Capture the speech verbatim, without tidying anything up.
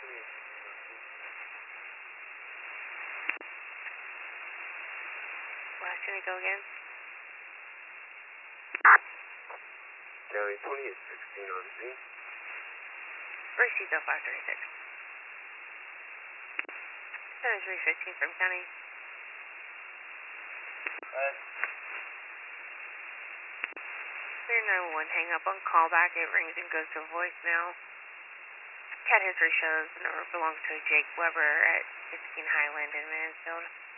Last unit, go again. County twenty is sixteen on scene. Brace seatbelt five thirty-six. County three fifteen from County. Uh, Clear nine one, hang up on callback. It rings and goes to voicemail. Cat history shows the number belongs to Jake Weber at fifteen Highland in Mansfield.